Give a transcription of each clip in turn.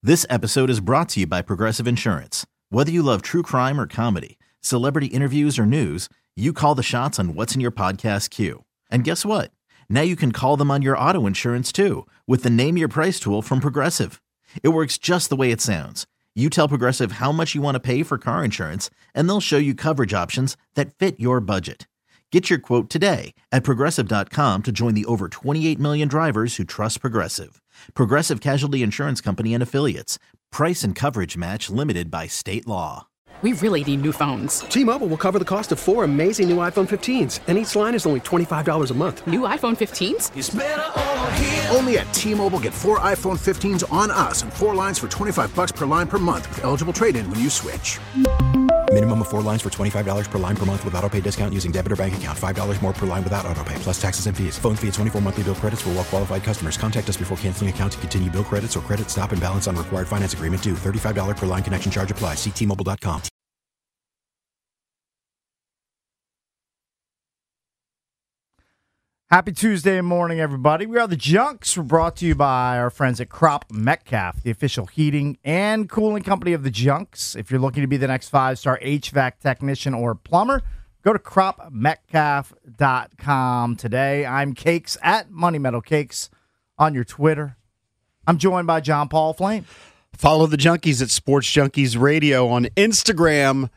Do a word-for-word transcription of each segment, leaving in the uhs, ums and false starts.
This episode is brought to you by Progressive Insurance. Whether you love true crime or comedy, celebrity interviews or news, you call the shots on what's in your podcast queue. And guess what? Now you can call them on your auto insurance too with the Name Your Price tool from Progressive. It works just the way it sounds. You tell Progressive how much you want to pay for car insurance, and they'll show you coverage options that fit your budget. Get your quote today at Progressive dot com to join the over twenty-eight million drivers who trust Progressive. Progressive Casualty Insurance Company and Affiliates. Price and coverage match limited by state law. We really need new phones. T-Mobile will cover the cost of four amazing new iPhone fifteens, and each line is only twenty-five dollars a month. New iPhone fifteens? It's better over here. Only at T-Mobile, get four iPhone fifteens on us and four lines for twenty-five bucks per line per month with eligible trade-in when you switch. Minimum of four lines for twenty-five dollars per line per month with autopay discount using debit or bank account. five dollars more per line without autopay, plus taxes and fees. Phone fee at twenty-four monthly bill credits for well-qualified customers. Contact us before canceling account to continue bill credits or credit stop and balance on required finance agreement due. thirty-five dollars per line connection charge applies. See T Mobile dot com. Happy Tuesday morning, everybody. We are the Junks. We're brought to you by our friends at Crop Metcalf, the official heating and cooling company of the Junks. If you're looking to be the next five-star H V A C technician or plumber, go to crop metcalf dot com today. I'm Cakes at Money Metal Cakes on your Twitter. I'm joined by John Paul Flame. Follow the Junkies at Sports Junkies Radio on Instagram.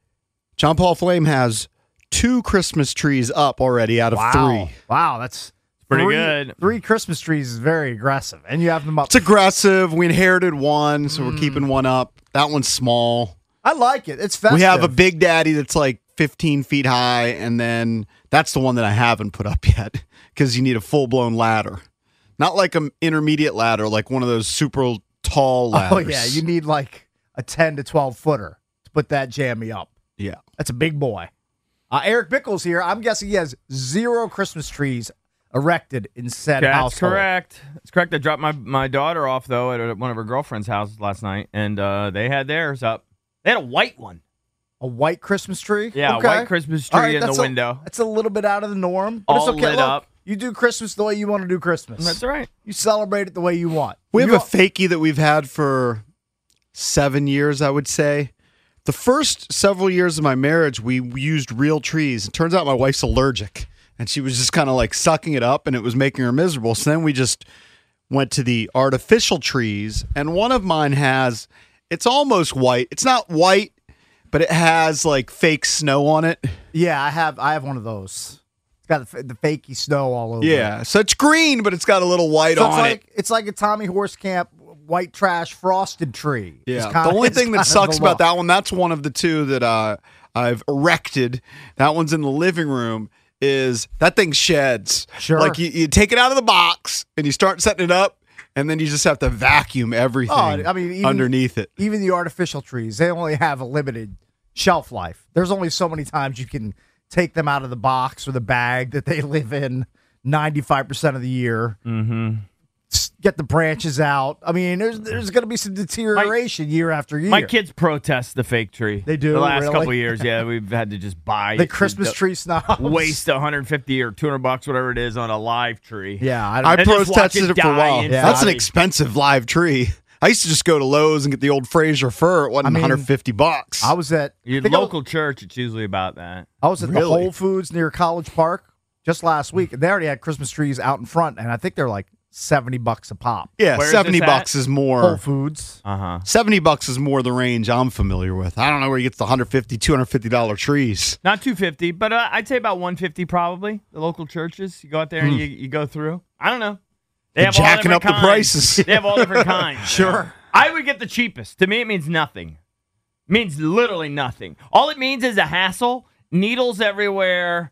John Paul Flame has two Christmas trees up already out of wow. three. Wow, that's pretty three, good. Three Christmas trees is very aggressive, and you have them up. It's aggressive. We inherited one, so mm. we're keeping one up. That one's small. I like it. It's festive. We have a Big Daddy that's like fifteen feet high, and then that's the one that I haven't put up yet because you need a full-blown ladder. Not like an intermediate ladder, like one of those super tall ladders. Oh, yeah. You need like a ten to twelve footer to put that jammy up. Yeah. That's a big boy. Uh, Eric Bickle's here. I'm guessing he has zero Christmas trees erected in said That's household. That's correct. That's correct. I dropped my, my daughter off, though, at one of her girlfriend's houses last night, and uh, they had theirs up. They had a white one. A white Christmas tree? Yeah, okay. a white Christmas tree right, in the a, window. That's a little bit out of the norm. But All it's okay. lit Look, up. You do Christmas the way you want to do Christmas. That's right. You celebrate it the way you want. We you have a fakie that we've had for seven years, I would say. The first several years of my marriage, we used real trees. It turns out my wife's allergic, and she was just kind of like sucking it up, and it was making her miserable. So then we just went to the artificial trees, and one of mine has, it's almost white. It's not white, but it has like fake snow on it. Yeah, I have I have one of those. It's got the, the fakey snow all over Yeah, it. so it's green, but it's got a little white so on it's like, it. It's like a Tommy Horsecamp white trash frosted tree. Yeah, kinda, the only thing that sucks about look. that one, that's one of the two that uh, I've erected. That one's in the living room. Is that thing sheds? Sure. Like you, you take it out of the box and you start setting it up, and then you just have to vacuum everything. Oh, I mean, even, underneath it. Even the artificial trees, they only have a limited shelf life. There's only so many times you can take them out of the box or the bag that they live in ninety-five percent of the year. Mm-hmm. Get the branches out. I mean, there's there's going to be some deterioration my, year after year. My kids protest the fake tree. They do? The last really? couple of years, yeah, we've had to just buy the Christmas the, tree snobs. Waste one hundred fifty or two hundred bucks, whatever it is, on a live tree. Yeah, I, I protested it, it for a while. Yeah. That's an expensive live tree. I used to just go to Lowe's and get the old Fraser fir. It wasn't I mean, one hundred fifty bucks. I was at your local was, church. It's usually about that. I was at really? the Whole Foods near College Park just last week, and they already had Christmas trees out in front, and I think they're like seventy bucks a pop. Yeah, where seventy bucks is more. Whole Foods. Uh-huh. seventy bucks is more the range I'm familiar with. I don't know where he gets the one hundred fifty, two hundred fifty dollars trees. Not two hundred fifty, but uh, I'd say about one hundred fifty probably. The local churches, you go out there and hmm. you, you go through. I don't know. They They're have jacking up kinds. the prices. They have all different kinds. Sure. I would get the cheapest. To me, it means nothing. It means literally nothing. All it means is a hassle, needles everywhere.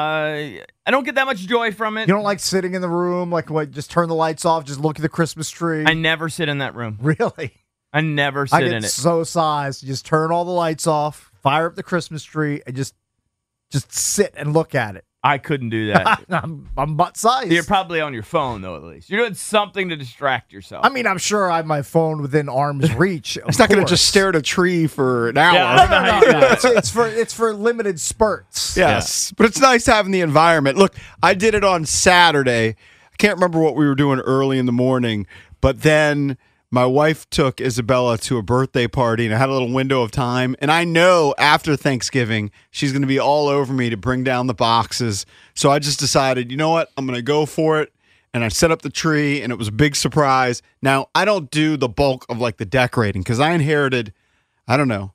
Uh, I don't get that much joy from it. You don't like sitting in the room, like what? Just turn the lights off, just look at the Christmas tree. I never sit in that room. Really? I never sit I get in it. So sized, just turn all the lights off, fire up the Christmas tree, and just just sit and look at it. I couldn't do that. I'm, I'm butt sized. You're probably on your phone, though, at least. You're doing something to distract yourself. I mean, I'm sure I have my phone within arm's reach. It's not going to just stare at a tree for an hour. Yeah, no, no, no, no. It's, it's for it's for limited spurts. Yes, yeah. But it's nice having the environment. Look, I did it on Saturday. I can't remember what we were doing early in the morning, but then my wife took Isabella to a birthday party, and I had a little window of time. And I know after Thanksgiving, she's going to be all over me to bring down the boxes. So I just decided, you know what? I'm going to go for it. And I set up the tree, and it was a big surprise. Now, I don't do the bulk of like the decorating because I inherited, I don't know,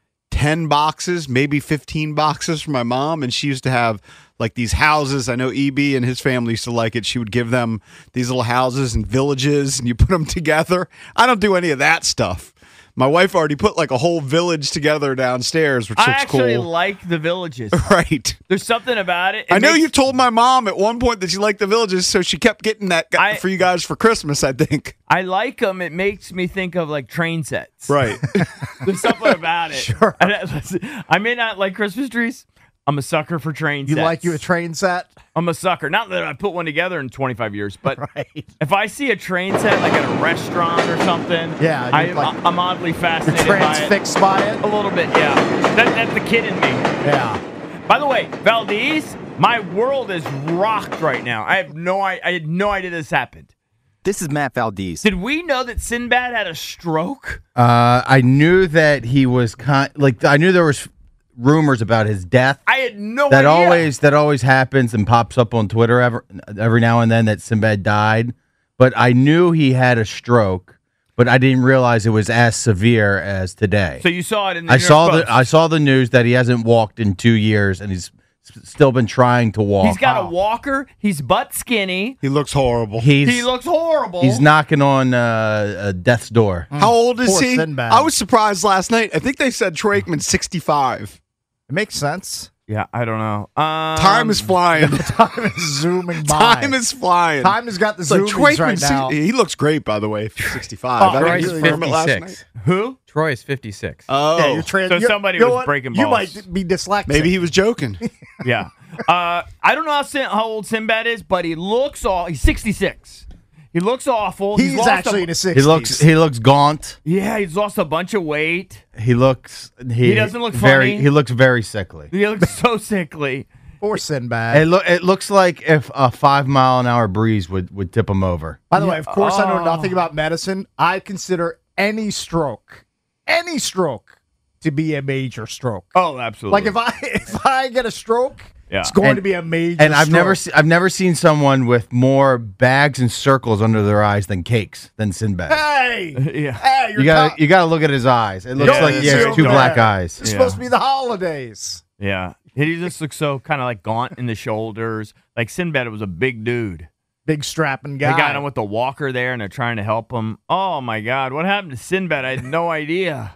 ten boxes, maybe fifteen boxes from my mom. And she used to have like these houses. I know E B and his family used to like it. She would give them these little houses and villages, and you put them together. I don't do any of that stuff. My wife already put like a whole village together downstairs, which I looks actually cool. like the villages. Right. There's something about it. It I know makes- you told my mom at one point that you liked the villages, so she kept getting that I- for you guys for Christmas, I think. I like them. It makes me think of like train sets. Right. There's something about it. Sure. And I, listen, I may not like Christmas trees. I'm a sucker for train You sets. like you a train set? I'm a sucker. Not that I put one together in twenty-five years, but Right. if I see a train set like at a restaurant or something, Yeah, I, you're like- I'm oddly You're fascinated by it. transfixed by it? A little bit, yeah. That, that's the kid in me. Yeah. By the way, Valdez, my world is rocked right now. I have no, I, I had no idea this happened. This is Matt Valdez. Did we know that Sinbad had a stroke? Uh, I knew that he was con- like I knew there was rumors about his death. I had no that idea. always that always happens and pops up on Twitter every, every now and then that Sinbad died. But I knew he had a stroke, but I didn't realize it was as severe as today. So you saw it in the I New York saw Post. the I saw the news that he hasn't walked in two years and he's s- still been trying to walk. He's got a walker. He's butt skinny. He looks horrible. He's He looks horrible. he's knocking on uh, uh, death's door. How old is Poor he? Sinbad. I was surprised last night. I think they said Troy Aikman's sixty-five. It makes sense. Yeah, I don't know. Um, Time is flying. Time is zooming by. Time is flying. Time has got the It's like zoomies Troy right Aikman's now. sixty He looks great, by the way, for sixty-five. Oh, I Troy's didn't confirm it last fifty-six. night. Who? Troy is fifty-six. Oh, Yeah, you're trans- So you're- somebody you know was what? breaking You balls. might be dyslexic. maybe he was joking. Yeah. Uh, I don't know how, Sin- how old Sinbad is, but he looks all. He's sixty-six. He looks awful. He's, lost actually a, in his sixties. He looks he looks gaunt. Yeah, he's lost a bunch of weight. He looks he, He doesn't look very funny. he looks very sickly. He looks so sickly. Poor Sinbad. It look it looks like if a five mile an hour breeze would, would tip him over. By the way, of course, I know Oh. nothing about medicine. I consider any stroke, any stroke, to be a major stroke. Oh, absolutely. Like if I if I get a stroke, Yeah. it's going And- to be a major. And I've stroke. never se- I've never seen someone with more bags and circles under their eyes than cakes than Sinbad. Hey, Yeah. hey, you're You got co- to you got to look at his eyes. It looks Yeah, like he has yeah. two Yeah. black eyes. It's Yeah. supposed to be the holidays. Yeah. He just looks so kind of like gaunt in the shoulders. Like Sinbad was a big dude. Big strapping guy. They got him with the walker there, and they're trying to help him. Oh, my God. What happened to Sinbad? I had no idea.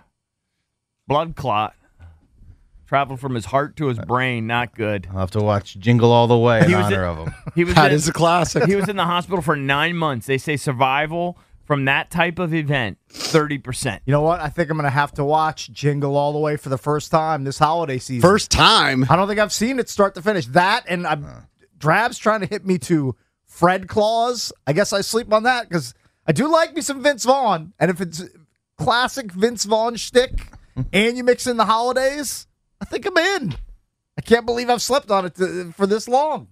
Blood clot. Traveled from his heart to his brain. Not good. I'll have to watch Jingle All the Way in He was honor in- of him. He was That in, is a classic. he was in the hospital for nine months. They say survival from that type of event, thirty percent. You know what? I think I'm going to have to watch Jingle All the Way for the first time this holiday season. First time. I don't think I've seen it start to finish. That and I'm, Drab's trying to hit me to Fred Claus. I guess I sleep on that because I do like me some Vince Vaughn. And if it's classic Vince Vaughn shtick and you mix in the holidays, I think I'm in. I can't believe I've slept on it to, for this long.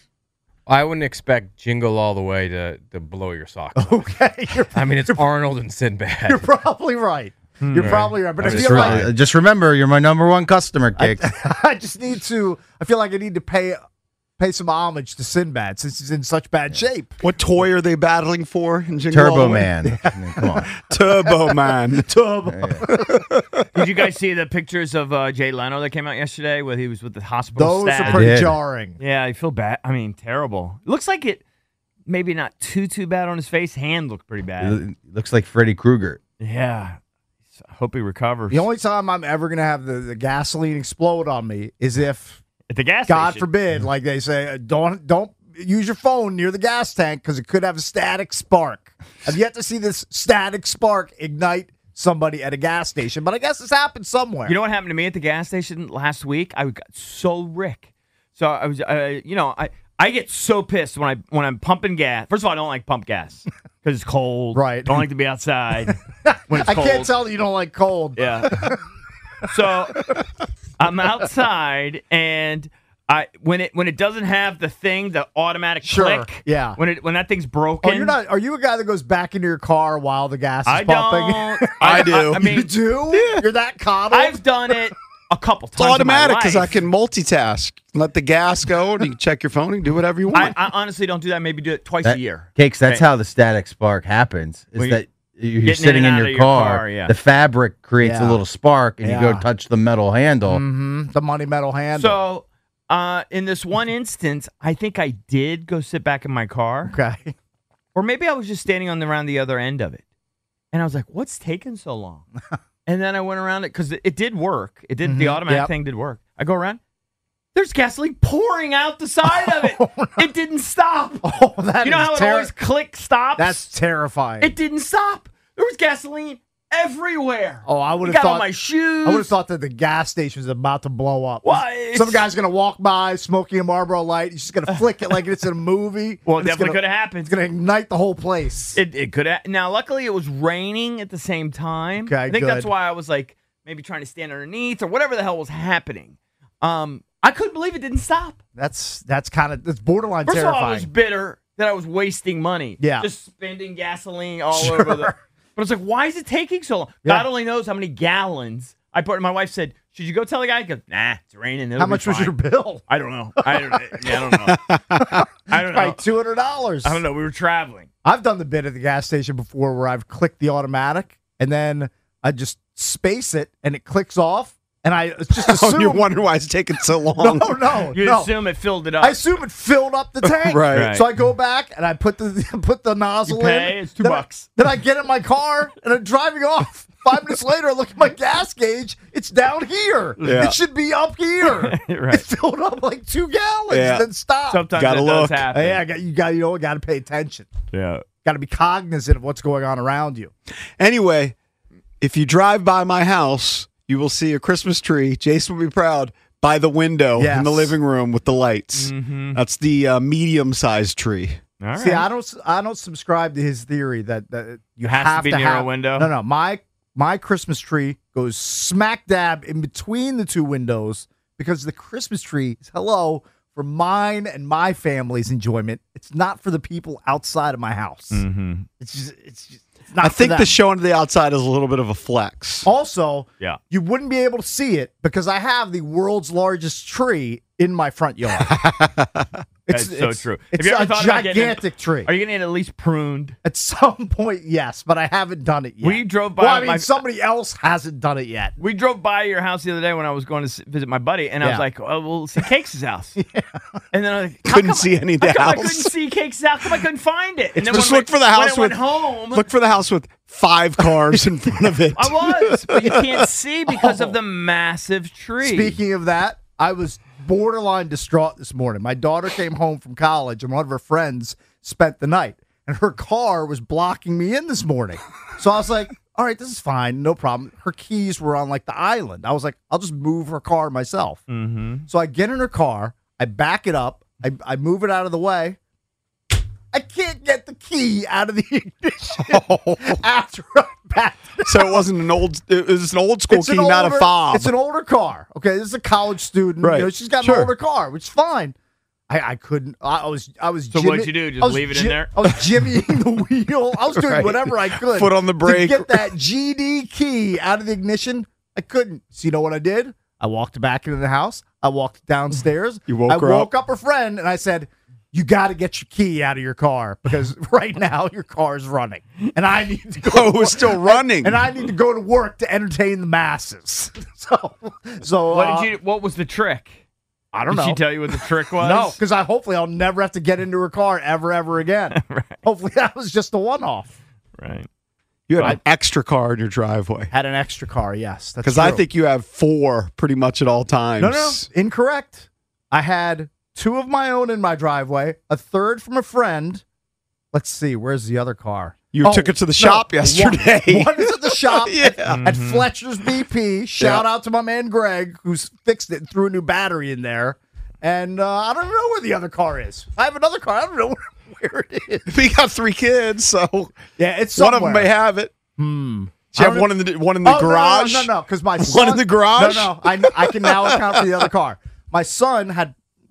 I wouldn't expect Jingle All the Way to, to blow your socks off. Okay, you're, I mean, it's Arnold and Sinbad. you're probably right. You're probably right. But I Just, feel re- like just remember, you're my number one customer, Cakes. I just need to. I feel like I need to pay pay some homage to Sinbad since he's in such bad shape. What toy are they battling for in Jingle All Turbo the Way? Man. I mean, come on. Turbo Man. Turbo. Did you guys see the pictures of uh, Jay Leno that came out yesterday where he was with the hospital Those staff? are pretty did. jarring. Yeah, I feel bad. I mean, terrible. It looks like it maybe not too, too bad on his face. Hand looked pretty bad. It looks like Freddy Krueger. Yeah. I hope he recovers. The only time I'm ever going to have the, the gasoline explode on me is if, At the gas God station. forbid, like they say, uh, don't don't use your phone near the gas tank because it could have a static spark. I've yet to see this static spark ignite somebody at a gas station, but I guess this happened somewhere. You know what happened to me at the gas station last week? I got so Rick. So I was, uh, you know, I, I get so pissed when I when I'm pumping gas. First of all, I don't like pump gas because it's cold. Right. Don't like to be outside when it's I cold. can't tell that you don't like cold. Yeah. So I'm outside and I when it when it doesn't have the thing, the automatic Sure, click. yeah. When it when that thing's broken. Oh, you're not. Are you a guy that goes back into your car while the gas is I pumping? don't. I do. I, I mean, You do? You're that coddled? I've done it a couple It's times. automatic because because I can multitask. Let the gas go, and you can check your phone and do whatever you I, want. I honestly don't do that. Maybe do it twice That- a year. Cakes, that's Right. how the static spark happens. Is When that you're getting in sitting and in out your of your car, car, yeah. the fabric creates Yeah. a little spark, and you Yeah. go touch the metal handle. Mhm, the money metal handle. So, uh, in this one instance, I think I did go sit back in my car, okay. or maybe I was just standing on the around the other end of it, and I was like, "What's taking so long?" And then I went around it because it, it did work. It did. The Mhm, automatic yep. thing did work. I go around. There's gasoline pouring out the side of it. It didn't stop. Oh, that You know is how it terri- always click stops? That's terrifying. It didn't stop. There was gasoline everywhere. oh, I would It have got thought on my shoes. I would have thought that the gas station was about to blow up. Why? Some guy's gonna walk by smoking a Marlboro Light. He's just gonna flick it like it's in a movie. Well, it and it's definitely gonna- could have happened. It's gonna ignite the whole place. It, it could have. Now, luckily, it was raining at the same time. Okay, I think that's good. why I was like maybe trying to stand underneath or whatever the hell was happening. Um, I couldn't believe it didn't stop. That's that's kind of that's borderline First terrifying. of all, I was bitter that I was wasting money. Yeah. Just spending gasoline all Sure. over the. But it's like, why is it taking so long? Yeah. God only knows how many gallons I put. My wife said, "Should you go tell the guy?" He goes, "Nah, it's raining. It'll How be much was fine." your bill? I don't know. I don't. Yeah, I don't know. I don't know. Like two hundred dollars. I don't know. We were traveling. I've done the bit at the gas station before where I've clicked the automatic and then I just space it and it clicks off and I just assume. Oh, you wonder why it's taking so long. No, no, You no. assume it filled it up. I assume it filled up the tank. Right. Right. So I go back and I put the put the nozzle You pay, in. it's two then I- bucks. then I get in my car and I'm driving off. Five minutes later, I look at my gas gauge. It's down here. Yeah. It should be up here. Right. It filled up like two gallons. Yeah. Then stop. Sometimes Gotta that look. does happen. yeah, I got, you got you know got to pay attention. Yeah. Got to be cognizant of what's going on around you. Anyway, if you drive by my house, you will see a Christmas tree. Jason will be proud by the window Yes. in the living room with the lights. Mm-hmm. That's the uh, medium-sized tree. All right. See, I don't I don't subscribe to his theory that, that you Has to have be to near a have, window? No, no, my my Christmas tree goes smack dab in between the two windows because the Christmas tree is hello for mine and my family's enjoyment. It's not for the people outside of my house. Mm-hmm. It's just it's just it's not I for think them. the showing to the outside is a little bit of a flex. Also, Yeah. you wouldn't be able to see it because I have the world's largest tree in my front yard. That's so true. It's Have you ever a thought about getting it- gigantic tree. Are you going to get at least pruned? At some point, yes, but I haven't done it yet. We drove by Well, I mean, my- somebody else hasn't done it yet. We drove by your house the other day when I was going to s- visit my buddy, and I Yeah. was like, "Oh, we'll see Cakes' house." And then I was like, how Couldn't come see I, any of the how come I house. couldn't see Cakes' house. How come I couldn't find it? And then Just when look we- for the house when I went with home. Look for the house with five cars in front of it. I was, but you can't see because of the massive tree. Speaking of that, I was borderline distraught this morning. My daughter came home from college, and one of her friends spent the night, and her car was blocking me in this morning. So I was like, all right, this is fine, no problem. Her keys were on like the island. I was like, I'll just move her car myself. Mm-hmm. So I get in her car, I back it up, I, I move it out of the way. I can't get the key out of the ignition after I backed it. So it wasn't an old. It was an old school It's key, an not older- a fob. It's an older car. Okay, this is a college student. Right. You know, she's got Sure. an older car, which is fine. I, I couldn't. I, I was. I was. So jimmy- what'd you do? Just I was leave it in ji- there? I was jimmying the wheel. I was doing Right. whatever I could. Foot on the brake. to get that G D key out of the ignition. I couldn't. So you know what I did? I walked back into the house. I walked downstairs. You woke I her woke up? up her friend, and I said, "You got to get your key out of your car because right now your car is running, and I need to go." Oh, it was still running. and I need to go to work to entertain the masses. so, so What uh, did you? What was the trick? I don't Did know. she tell you what the trick was? No, because I hopefully I'll never have to get into her car ever, ever again. Right. Hopefully that was just a one-off. Right. You had an extra car in your driveway. Had an extra car, yes. That's Because I true. think you have four pretty much at all times. no, no, incorrect. I had two of my own in my driveway, a third from a friend. Let's see, where's the other car? You took it to the shop yesterday. One, one is at the shop Yeah. at, at Fletcher's B P. Shout out to my man Greg, who's fixed it and threw a new battery in there. And uh, I don't know where the other car is. I have another car. I don't know where, where it is. We got three kids, so Yeah, it's one somewhere. of them may have it. Hmm. Do you I have don't one in the one in the Oh, garage? No, no, no, because my One son, in the garage? No, no, I, I can now account for the other car. My son had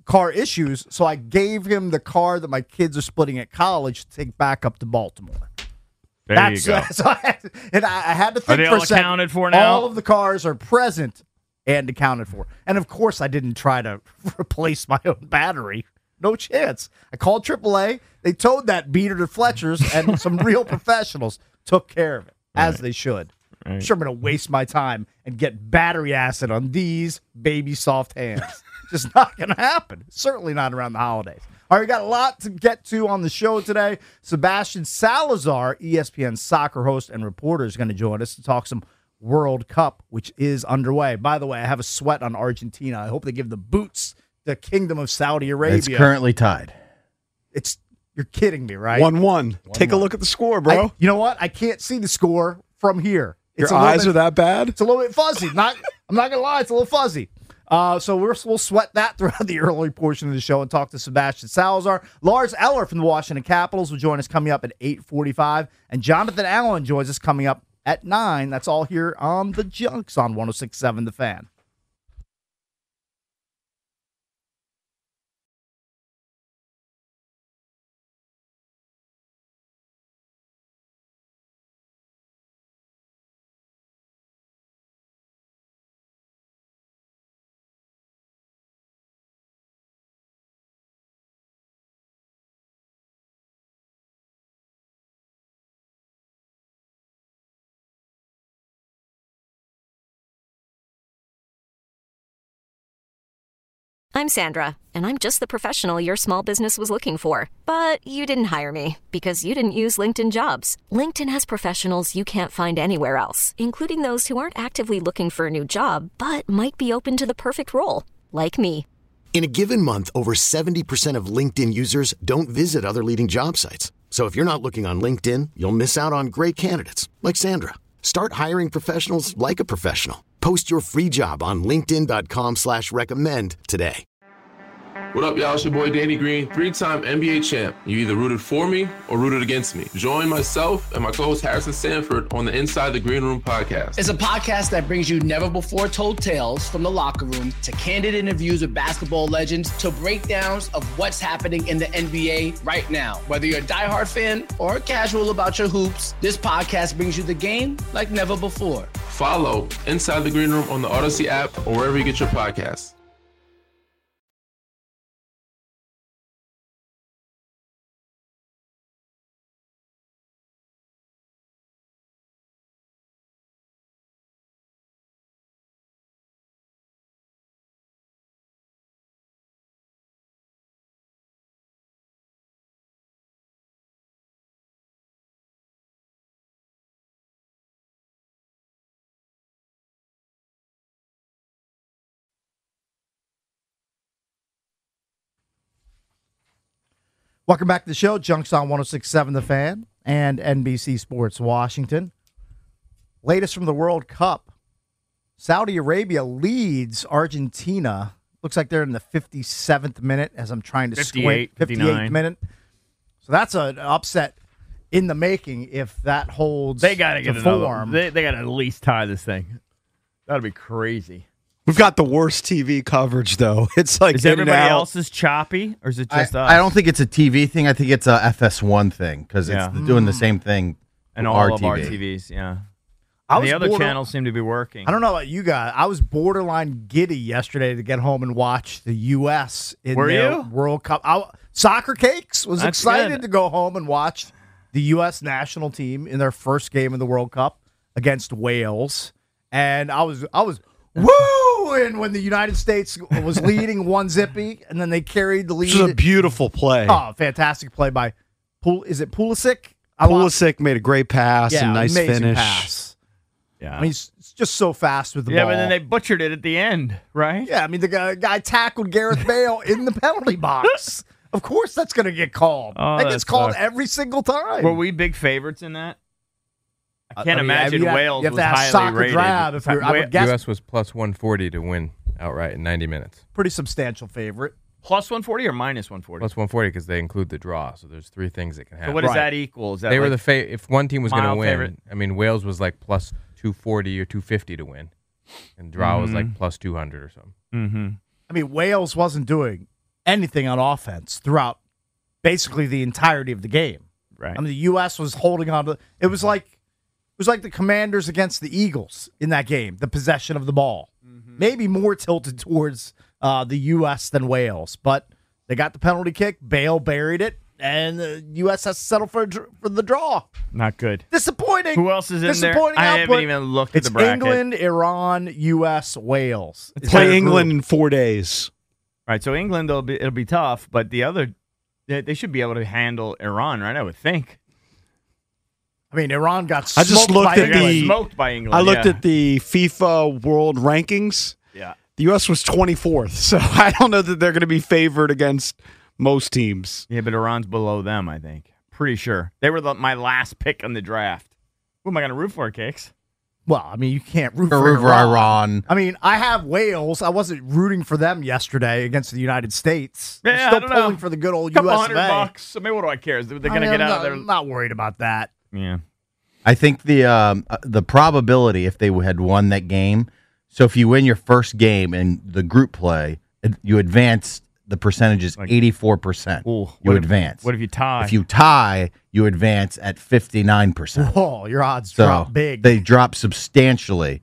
car issues, so I gave him the car that my kids are splitting at college to take back up to Baltimore. There That's, you go. Uh, so I had, and I, I had to Are think they for all a second. accounted for now? All of the cars are present and accounted for. And of course, I didn't try to replace my own battery. No chance. I called triple A. They towed that beater to Fletcher's, and some real professionals took care of it, as Right. they should. Right. I'm sure I'm going to waste my time and get battery acid on these baby soft hands. Just not going to happen. Certainly not around the holidays. All right, we got a lot to get to on the show today. Sebastian Salazar, E S P N soccer host and reporter, is going to join us to talk some World Cup, which is underway. By the way, I have a sweat on Argentina. I hope they give the boots the Kingdom of Saudi Arabia. It's currently tied. It's you're kidding me, right? one one. Take a look at the score, bro. I, you know what? I can't see the score from here. It's Your a little eyes bit- are that bad? It's a little bit fuzzy. Not, I'm not gonna lie, it's a little fuzzy. Uh, so we're, we'll sweat that throughout the early portion of the show and talk to Sebastian Salazar. Lars Eller from the Washington Capitals will join us coming up at eight forty-five, and Jonathan Allen joins us coming up at nine. That's all here on the Junks on one oh six point seven The Fan. I'm Sandra, and I'm just the professional your small business was looking for. But you didn't hire me because you didn't use LinkedIn Jobs. LinkedIn has professionals you can't find anywhere else, including those who aren't actively looking for a new job, but might be open to the perfect role, like me. In a given month, over seventy percent of LinkedIn users don't visit other leading job sites. So if you're not looking on LinkedIn, you'll miss out on great candidates like Sandra. Start hiring professionals like a professional. Post your free job on linkedin.com slash recommend today. What up, y'all? It's your boy Danny Green, three-time N B A champ. You either rooted for me or rooted against me. Join myself and my co-host Harrison Sanford on the Inside the Green Room podcast. It's a podcast that brings you never-before-told tales from the locker room to candid interviews with basketball legends to breakdowns of what's happening in the N B A right now. Whether you're a diehard fan or casual about your hoops, this podcast brings you the game like never before. Follow Inside the Green Room on the Odyssey app or wherever you get your podcasts. Welcome back to the show. Junks on one oh six point seven The Fan and N B C Sports Washington. Latest from the World Cup. Saudi Arabia leads Argentina. Looks like they're in the fifty-seventh minute as I'm trying to squint. fifty-eight, fifty-nine. minute. So that's an upset in the making if that holds They got to to get another. form. They, they got to at least tie this thing. That'd be crazy. We've got the worst T V coverage, though. It's like Is in and everybody out. else's choppy, or is it I, just us? I don't think it's a T V thing. I think it's a F S one thing because Yeah. it's doing the same thing. and with all our of our T V. T Vs, yeah. I And was the other border- channels seem to be working. I don't know about you guys. I was borderline giddy yesterday to get home and watch the U S in Were their you? World Cup. I, soccer cakes was That's excited good. to go home and watch the U S national team in their first game of the World Cup against Wales, and I was I was woo! And when the United States was leading one zippy, and then they carried the lead. This was a beautiful play. Oh, fantastic play by Pul. Is it Pulisic? I want- Pulisic made a great pass Yeah, and nice amazing finish. pass. Yeah. I mean, he's it's just so fast with the yeah, ball. but then they butchered it at the end, right? Yeah, I mean, the guy, guy tackled Gareth Bale in the penalty box. Of course that's going to get called. Oh, that that gets called sucks. every single time. Were we big favorites in that? I can't I mean, imagine you have- Wales you have was to ask highly Soccer rated. Drab if you're- I would Wa- guess- U S was plus one forty to win outright in ninety minutes. Pretty substantial favorite. Plus one forty or minus one forty? Plus one forty because they include the draw. So there's three things that can happen. So what does that equal? Is that they were like the fa- if one team was going to mild win. favorite? I mean, Wales was like plus two forty or two fifty to win, and draw was Mhm. like plus two hundred or something. Mm-hmm. I mean, Wales wasn't doing anything on offense throughout basically the entirety of the game. Right. I mean, the U S was holding on to it was like it was like the Commanders against the Eagles in that game, the possession of the ball. Mm-hmm. Maybe more tilted towards uh, the U S than Wales, but they got the penalty kick. Bale buried it, and the U S has to settle for, for the draw. Not good. Disappointing. Who else is in there? Disappointing I output. haven't even looked It's at the bracket. England, Iran, U S, Wales. It's Play their England group. in four days. All right, so England, it'll be, it'll be tough, but the other, they, they should be able to handle Iran, right? I would think. I mean, Iran got I smoked just looked by at England. the smoked by England. I looked yeah. at the FIFA World Rankings. Yeah. The U S was twenty-fourth, so I don't know that they're going to be favored against most teams. Yeah, but Iran's below them, I think. Pretty sure. They were the, my last pick in the draft. Who am I going to root for, Cakes? Well, I mean, you can't root Or for root for Iran. Iran. I mean, I have Wales. I wasn't rooting for them yesterday against the United States. Yeah, I'm I still don't pulling know. for the good old Couple U S hundred of A. bucks. I mean, what do I care? They're going I to mean, get I'm out not, of there. I'm not worried about that. Yeah. I think the um, uh, the probability if they had won that game. So if you win your first game in the group play, it- you advance. The percentage is eighty-four percent. Ooh, You what if- advance. what if you tie? If you tie, you advance at fifty-nine percent. Whoa, your odds So drop big. they drop substantially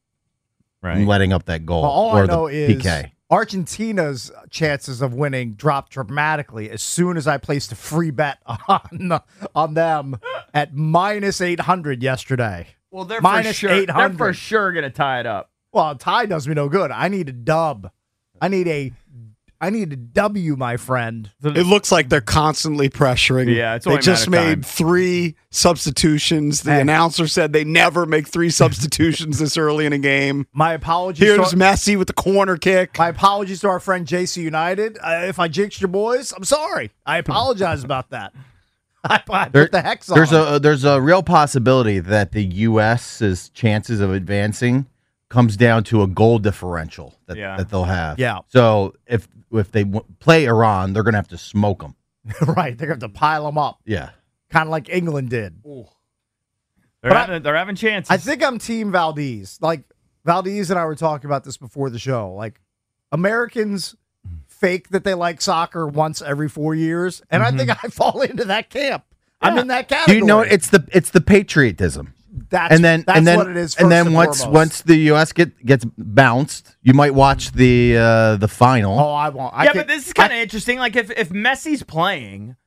right. from letting up that goal Well, all or I know the is P K. Argentina's chances of winning dropped dramatically as soon as I placed a free bet on on them at minus eight hundred yesterday. Well, they're minus for sure. eight They're hundred. for sure going to tie it up. Well, a tie does me no good. I need a dub. I need a I need a W, my friend. It looks like they're constantly pressuring. Yeah, it's they only a just matter of made time. three substitutions. The Hey. announcer said they never make three substitutions this early in a game. My apologies. Here's to, Messi with the corner kick. my apologies to our friend J C United. Uh, if I jinxed your boys, I'm sorry. I apologize about that. I, I There- put the hex on. There's it. a there's a real possibility that the U S's chances of advancing comes down to a goal differential that, Yeah. that they'll have. Yeah. So if if they w- play Iran, they're going to have to smoke them. right. They're going to have to pile them up, Yeah. kind of like England did. They're, But I- having, they're having chances. I think I'm Team Valdez. Like Valdez and I were talking about this before the show. Like Americans fake that they like soccer once every four years, and I think I fall into that camp. I'm in that Do category. you know it's the it's the patriotism. That's, and then that's and then what it is. and first then once foremost. once the U S get gets bounced, you might watch the uh, the final. oh, I won't. I yeah, can, but this is kind of interesting. Like, if, if Messi's playing,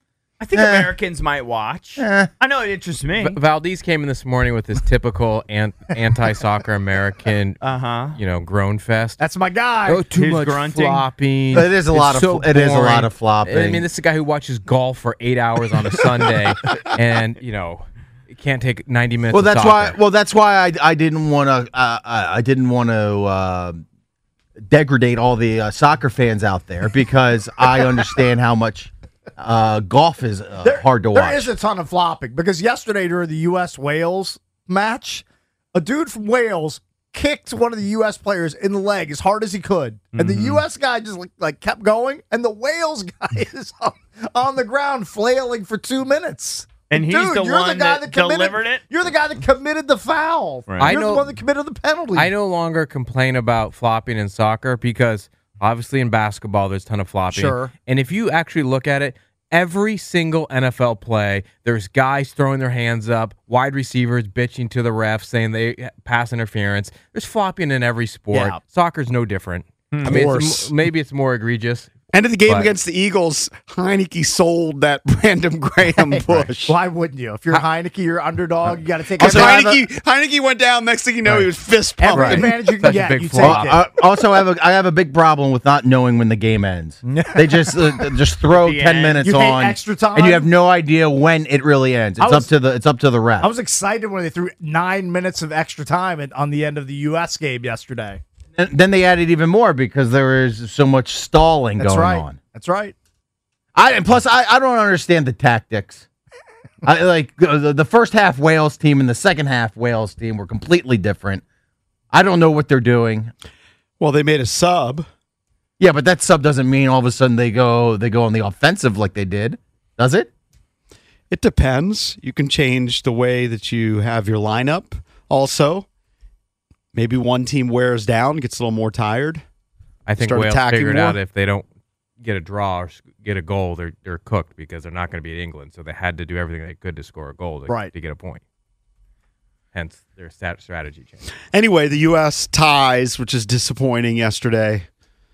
I think Eh. Americans might watch. Eh. I know it interests me. V- Valdez came in this morning with his typical an- anti-soccer American, Uh huh. you know, groan fest. that's my guy. Oh, too He's much grunting. flopping. It is a It's lot of so fl- it is a lot boring. of flopping. I mean, this is a guy who watches golf for eight hours on a Sunday, and you know, can't take ninety minutes. well, of that's soccer. why. Well, that's why I I didn't want to uh, I didn't want to uh, degrade all the uh, soccer fans out there because I understand how much uh, golf is uh, There- hard to watch. There is a ton of flopping because yesterday during the U S Wales match, a dude from Wales kicked one of the U S players in the leg as hard as he could, and the U S guy just like, like kept going, and the Wales guy is on, on the ground flailing for two minutes. And he's Dude, the you're one the guy that that, committed, delivered it? You're the guy that committed the foul. Right. I You're know- the one that committed the penalty. I no longer complain about flopping in soccer because obviously in basketball there's a ton of flopping. Sure. And if you actually look at it, every single N F L play, there's guys throwing their hands up, wide receivers bitching to the refs saying they pass interference. There's flopping in every sport. Yeah. Soccer's no different. I Of mean, course. it's, m- maybe it's more egregious. End of the game But- against the Eagles, Heineke sold that Brandon Graham push. Why wouldn't you? If you're Heineke, you're underdog. You got to take Because every, Heineke, Heineke went down. Next thing you know, Right. he was fist every pumping. advantage you can Such a get. big You flop. take Well, it. I also have a I have a big problem with not knowing when the game ends. They just uh, just throw The ten end. minutes You hate on extra time? and you have no idea when it really ends. It's I was- up to the it's up to the ref. I was excited when they threw nine minutes of extra time at, on the end of the U S game yesterday. and then they added even more because there was so much stalling That's going right. on. That's right. I and plus I, I don't understand the tactics. I like the, the first half Wales team and the second half Wales team were completely different. I don't know what they're doing. Well, they made a sub. Yeah, but that sub doesn't mean all of a sudden they go they go on the offensive like they did, does it? It depends. You can change the way that you have your lineup. Also, maybe one team wears down, gets a little more tired. I think Start Wales attacking figured more. out if they don't get a draw or get a goal, they're they're cooked because they're not going to beat England. So they had to do everything they could to score a goal to, Right. to get a point. Hence their stat strategy change. Anyway, the U S ties, which is disappointing yesterday.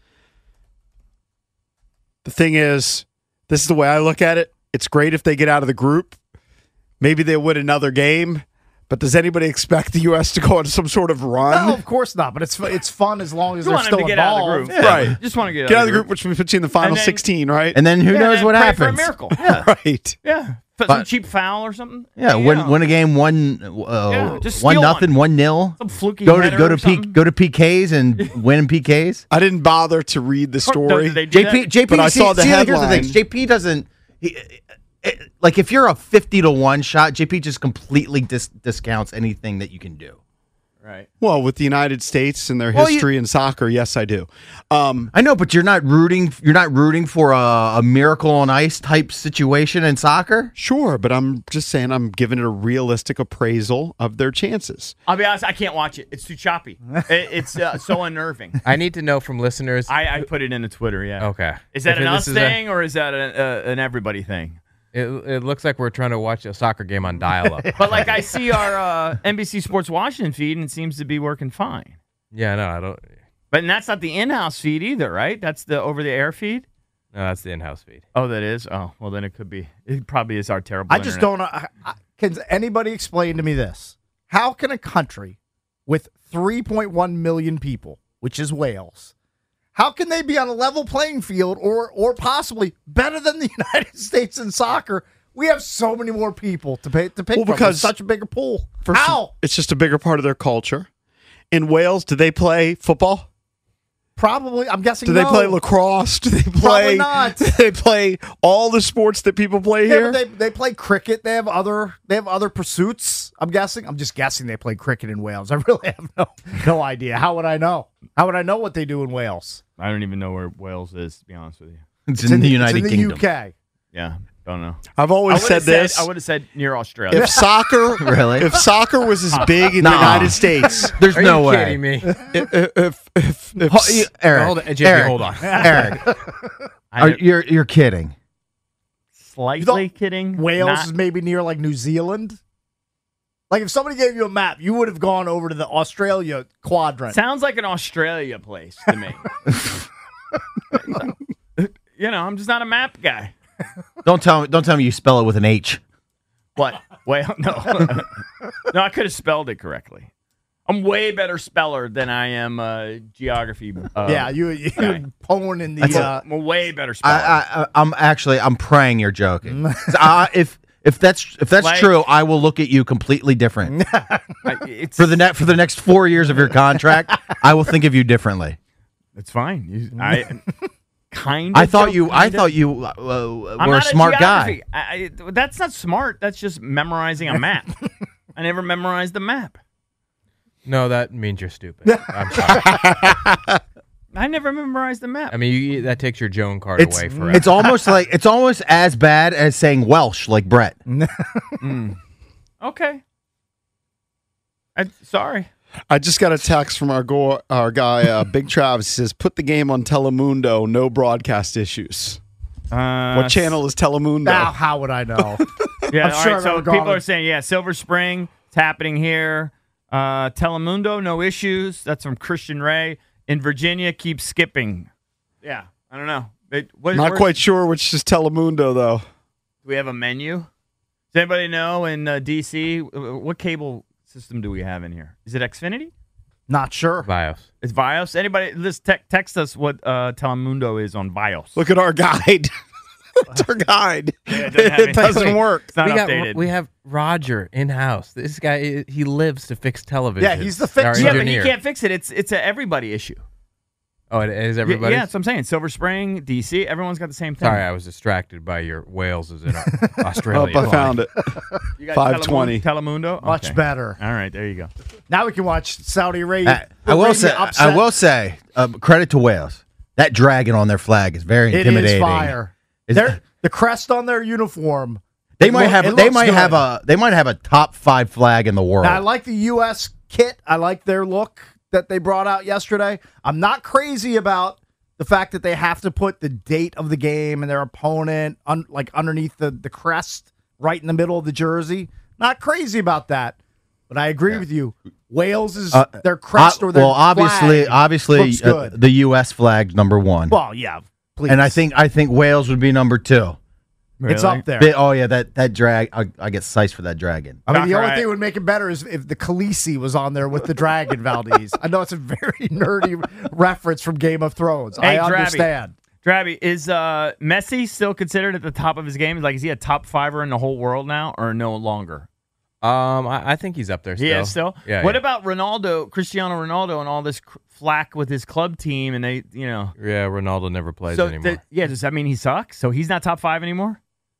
The thing is, this is the way I look at it. It's great if they get out of the group. Maybe they win another game. But does anybody expect the U S to go on some sort of run? No, of course not. But it's fu- it's fun as long as You they're want them still to get out of the involved. group. Yeah. Right. Just want to get, Get out of the group, which puts you in the final And then- sixteen, right? And then who Yeah, knows and what pray happens? For a miracle. Yeah. Right. Yeah. Put But- some cheap foul or something. Yeah, There you win go. win a game one uh, Yeah, just one steal nothing, one nil. Some fluky Go to header go to or P, something. go to P Ks and win in P Ks. I didn't bother to read the story. They do J P that? J P But I see- saw the see, here's headline. thing. J P doesn't he, it, like if you're a fifty to one shot, J P just completely dis- discounts anything that you can do. Right. Well, with the United States and their Well, you- history in soccer, yes, I do. Um, I know, but you're not rooting. You're not rooting for a, a miracle on ice type situation in soccer. Sure, but I'm just saying I'm giving it a realistic appraisal of their chances. I'll be honest, I can't watch it. It's too choppy. It, it's uh, so unnerving. I need to know from listeners. I, I put it into Twitter, yeah. Okay. Is that If an this us is a- thing or is that an, uh, an everybody thing? It, it looks like we're trying to watch a soccer game on dial-up. But like I see our uh, N B C Sports Washington feed and it seems to be working fine. Yeah, no, I don't. But that's not the in-house feed either, right? That's the over-the-air feed? No, that's the in-house feed. Oh, that is? Oh, well, then it could be. It probably is our terrible I just internet. don't know. I- I- Can anybody explain to me this? How can a country with three point one million people, which is Wales, how can they be on a level playing field or or possibly better than the United States in soccer? We have so many more people to pay to pick Well, from. because- It's such a bigger pool. First, How? It's just a bigger part of their culture. In Wales, do they play football? Probably. I'm guessing. Do they no. play lacrosse? Do they play? Probably not. Do they play all the sports that people play Yeah, here? but they they play cricket. They have other they have other pursuits. I'm guessing. I'm just guessing they play cricket in Wales. I really have no no idea. How would I know? How would I know what they do in Wales? I don't even know where Wales is, to be honest with you. It's, in, the United it's in the Kingdom. U K. Yeah, don't know. I've I always would've said this. I would have said near Australia. If soccer, Really? if soccer was as big in Nah. the United States, There's Are no you way. kidding me? if if if, if, Ho- you- Eric, Hold on, J P, Eric, hold on. Eric, I are, don't- you're you're kidding. slightly kidding. Wales Not- is maybe near like New Zealand. Like if somebody gave you a map, you would have gone over to the Australia quadrant. sounds like an Australia place to me. You know, I'm just not a map guy. Don't tell me. Don't tell me you spell it with an H. What? Well, no. No, I could have spelled it correctly. I'm way better speller than I am uh, geography. Uh, yeah, you you guy. pulling in the. That's a- Uh, I'm a way better speller. I, I, I, I'm actually. I'm praying you're joking. uh, if if that's if that's Like- true, I will look at you completely different I- it's for the net for the next four years of your contract. I will think of you differently. It's fine. You, I kind. I of thought joke, you. I kind of. thought you uh, uh, I'm were a not smart geography. guy. I, I, that's not smart. That's just memorizing a map. I never memorized the map. No, that means you're stupid. I'm sorry. I never memorized the map. I mean, you, that takes your Joan card It's away forever. it's almost like it's almost as bad as saying Welsh, like Brett. Mm. Okay. I, sorry. I just got a text from our go- our guy uh, Big Travis. He says, "Put the game on Telemundo. No broadcast issues." Uh, What channel is Telemundo? now, how would I know? Yeah, I'm all sure right, I've so never gone people on- are saying, yeah, Silver Spring, it's happening here. Uh, Telemundo, no issues. That's from Christian Ray. In Virginia, keep skipping. Yeah, I don't know. It, what, Not where's- quite sure which is Telemundo though. Do we have a menu? Does anybody know in uh, D C uh, what cable system do we have in here? Is it Xfinity? Not sure. Vios. It's Vios. Anybody? Let's te- text us what uh, Telemundo is on Vios. Look at our guide. It's our guide. Yeah, it doesn't have it doesn't anything. work. It's not we, got, updated. we have Roger in house. This guy, he lives to fix television. Yeah, he's the fix- Our yeah, but he engineer. can't fix it. It's it's a everybody issue. Oh, it is Yeah, everybody. yeah, that's what I'm saying. Silver Spring, D C, everyone's got the same thing. Sorry, I was distracted by your Wales is in Australia. Oh, I found it. You got five twenty. Telemundo. Much Okay. better. All right, there you go. Now we can watch Saudi Arabia. I, I will say. Arabia I upset. will say. Uh, credit to Wales. That dragon on their flag is very It intimidating. is fire. Is- They're, the crest on their uniform. They it might look- have. it They looks might good. have a. They might have a top five flag in the world. Now, I like the U S kit. I like their look that they brought out yesterday. I'm not crazy about The fact that they have to put the date of the game and their opponent un, like underneath the, the crest right in the middle of the jersey. Not crazy about that. But I agree yeah. with you. Wales is uh, their crest uh, or their well, obviously, flag obviously, uh, the U S flag number one. Well, yeah, please. And I think I think Wales would be number two. Really? It's up there. They, oh yeah, that that drag. I, I get sized for that dragon. I mean, the only right. thing that would make it better is if the Khaleesi was on there with the dragon, Valdez. I know it's a very nerdy reference from Game of Thrones. Hey, I Drabby. understand. Drabby, is uh, Messi still considered at the top of his game? Like, is he a top fiver in the whole world now, or no longer? Um, I, I think he's up there still. He is still? Yeah. What yeah. about Ronaldo, Cristiano Ronaldo, and all this cr- flack with his club team, and they, you know. Yeah, Ronaldo never plays so anymore. th- yeah, does that mean he sucks? So he's not top five anymore?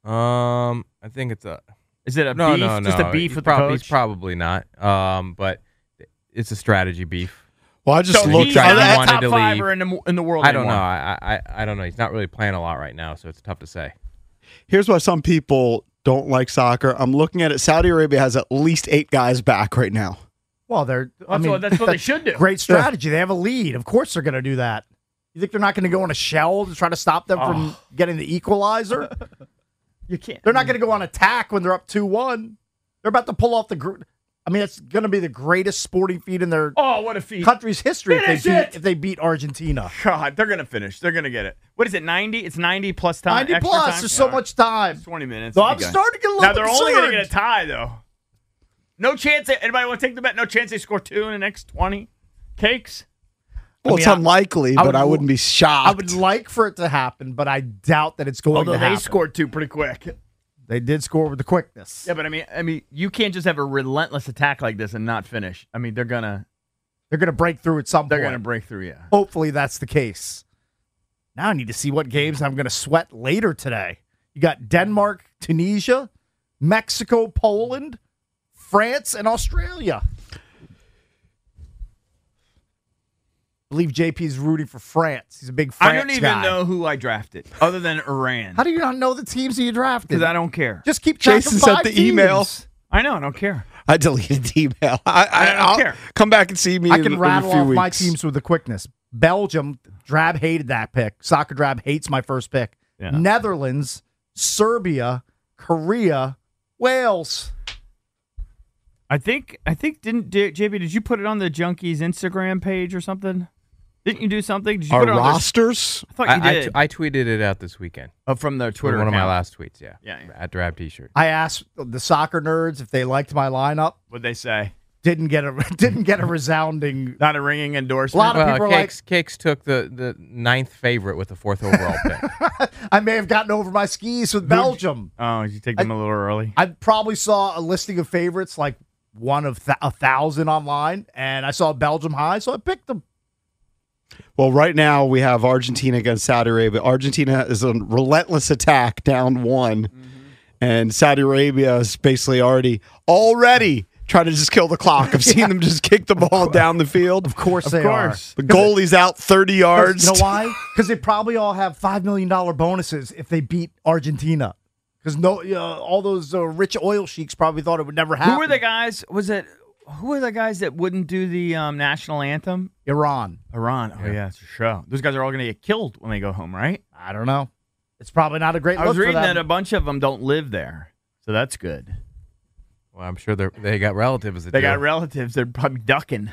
Um, I think it's a. Is it a no, beef? No, no, Just a beef he's with prob- the coach? He's probably not. Um, but it's a strategy beef. Well, I just so looked he's at not that. a wanted top to fiver leave. in the, in the world I don't anymore. know. I, I I don't know. He's not really playing a lot right now, so it's tough to say. Here's why some people don't like soccer. I'm looking at it. Saudi Arabia has at least eight guys back right now. Well, they're. I That's, mean, what, that's what they should do. Great strategy. They have a lead. Of course, they're going to do that. You think they're not going to go on a shell to try to stop them oh. from getting the equalizer? You can't. They're not going to go on attack when they're up two one. They're about to pull off the. Gr- I mean, it's going to be the greatest sporting feat in their oh, what a feat. country's history if they, Finish beat, it! if they beat Argentina. God, they're going to finish. They're going to get it. What is it, ninety? It's ninety plus time. ninety extra plus. time? There's so Yeah. much time. It's twenty minutes. So It'll I'm be good. starting to get a little Now, they're concerned. only going to get a tie, though. No chance. That, anybody want to take the bet? No chance they score two in the next twenty? Cakes? Well, I mean, it's unlikely, I but would, I wouldn't be shocked. I would like for it to happen, but I doubt that it's going Although to happen. they scored two pretty quick. They did score with the quickness. Yeah, but I mean, I mean, you can't just have a relentless attack like this and not finish. I mean, they're gonna, they're gonna break through at some they're point. gonna break through. Yeah. Hopefully, that's the case. Now I need to see what games I'm gonna sweat later today. You got Denmark, Tunisia, Mexico, Poland, France, and Australia. I believe J P's rooting for France. He's a big France I don't even guy. know who I drafted other than Iran. How do you not know the teams that you drafted? Because I don't care. Just keep track Jason of sent five the teams. email. I know. I don't care. I deleted the email. I, I, I don't I'll care. Come back and see me I in, can in rattle a few off weeks. my teams with the quickness. Belgium, Drab hated that pick. Soccer Drab hates my first pick. Yeah. Netherlands, Serbia, Korea, Wales. I think. I think. Didn't J P? Did you put it on the Junkies Instagram page or something? Didn't you do something? Did you Our put it on their- rosters? I thought you I, I, did. t- I tweeted it out this weekend. Oh, from the Twitter One of my account. last tweets, yeah. Yeah, yeah. At Drab T-shirt. I asked the soccer nerds if they liked my lineup. What'd they say? Didn't get a didn't get a resounding. Not a ringing A endorsement. lot of Well, people are Cakes, Cakes took the, the ninth favorite with the fourth overall pick. I may have gotten over my skis with Belgium. Oh, did you take them a little early? I probably saw a listing of favorites like one of th- a thousand online, and I saw Belgium high, so I picked them. Well, right now we have Argentina against Saudi Arabia. Argentina is a relentless attack, down one, mm-hmm. and Saudi Arabia is basically already already trying to just kill the clock. I've seen yeah. them just kick the ball down the field. Of course of they course. are. The goalie's out thirty yards. You know why? Because they probably all have five million dollars bonuses if they beat Argentina. Because no, uh, all those uh, rich oil sheiks probably thought it would never happen. Who were the guys? Was it? Who were the guys that wouldn't do the um, national anthem? Iran. Iran. Oh, yeah, yeah, it's a show. Those guys are all going to get killed when they go home, right? I don't know. It's probably not a great I look was for reading them. that a bunch of them don't live there, so that's good. Well, I'm sure they they got relatives that They do. got relatives. They're probably ducking.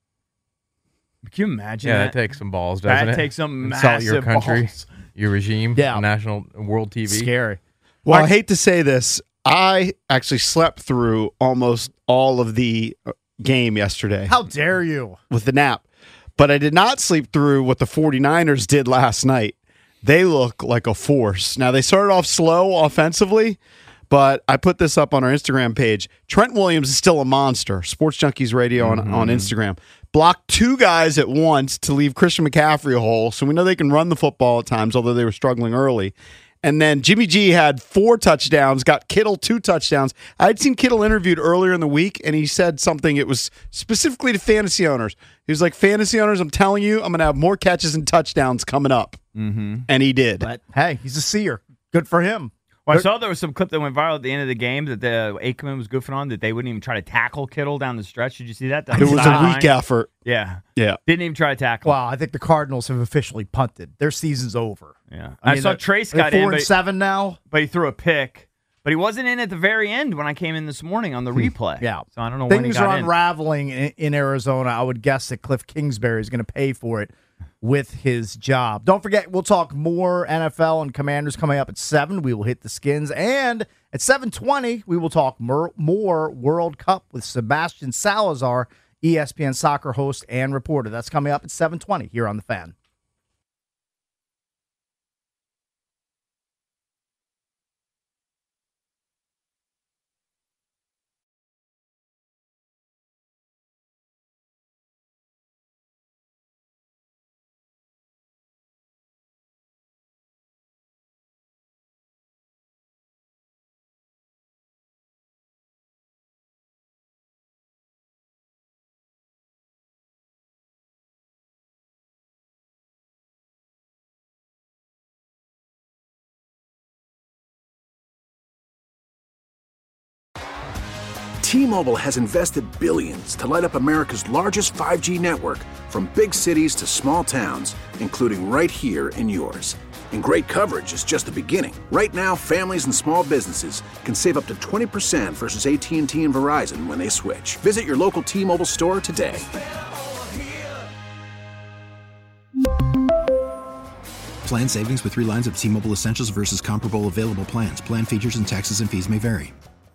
Can you imagine Yeah, that? that takes some balls, doesn't that it? takes some Insult massive your country, balls. your regime, Yeah. national world T V. Scary. Well, I hate to say this. I actually slept through almost all of the game yesterday. How dare you? With the nap. But I did not sleep through what the 49ers did last night. They look like a force. Now, they started off slow offensively, but I put this up on our Instagram page. Trent Williams is still a monster. Sports Junkies Radio on, Mm-hmm. on Instagram. Blocked two guys at once to leave Christian McCaffrey a hole, so we know they can run the football at times, although they were struggling early. And then Jimmy G had four touchdowns, got Kittle two touchdowns. I had seen Kittle interviewed earlier in the week, and he said something. It was specifically to fantasy owners. He was like, fantasy owners, I'm telling you, I'm going to have more catches and touchdowns coming up. Mm-hmm. And he did. But hey, he's a seer. Good for him. Well, I saw there was some clip that went viral at the end of the game that the Aikman was goofing on, that they wouldn't even try to tackle Kittle down the stretch. Did you see that? It was a weak effort. Yeah. Yeah. Didn't even try to tackle. Well, I think the Cardinals have officially punted. Their season's over. Yeah. I, I, mean, saw they're- Trace they're got four in, and but, seven now. but he threw a pick. But he wasn't in at the very end when I came in this morning on the replay. Yeah. So I don't know when he Things got are in. unraveling in, in Arizona. I would guess that Cliff Kingsbury is going to pay for it with his job. Don't forget, we'll talk more N F L and Commanders coming up at seven. We will hit the Skins. And at seven twenty, we will talk mer- more World Cup with Sebastian Salazar, E S P N soccer host and reporter. That's coming up at seven twenty here on The Fan. T-Mobile has invested billions to light up America's largest five G network, from big cities to small towns, including right here in yours. And great coverage is just the beginning. Right now, families and small businesses can save up to twenty percent versus A T and T and Verizon when they switch. Visit your local T-Mobile store today. Plan savings with three lines of T-Mobile Essentials versus comparable available plans. Plan features and taxes and fees may vary.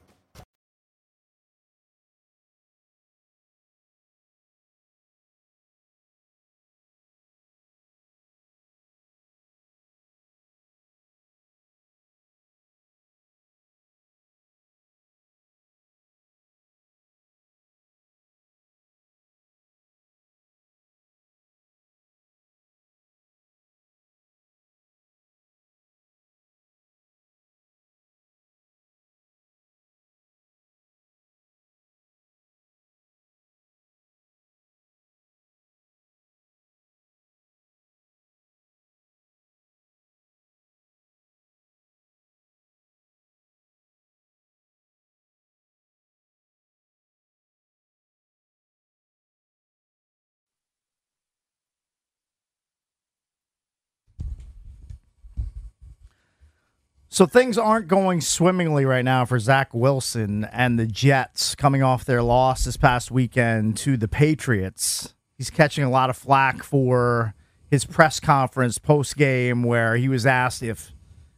So things aren't going swimmingly right now for Zach Wilson and the Jets coming off their loss this past weekend to the Patriots. He's catching a lot of flack for his press conference post-game where he was asked if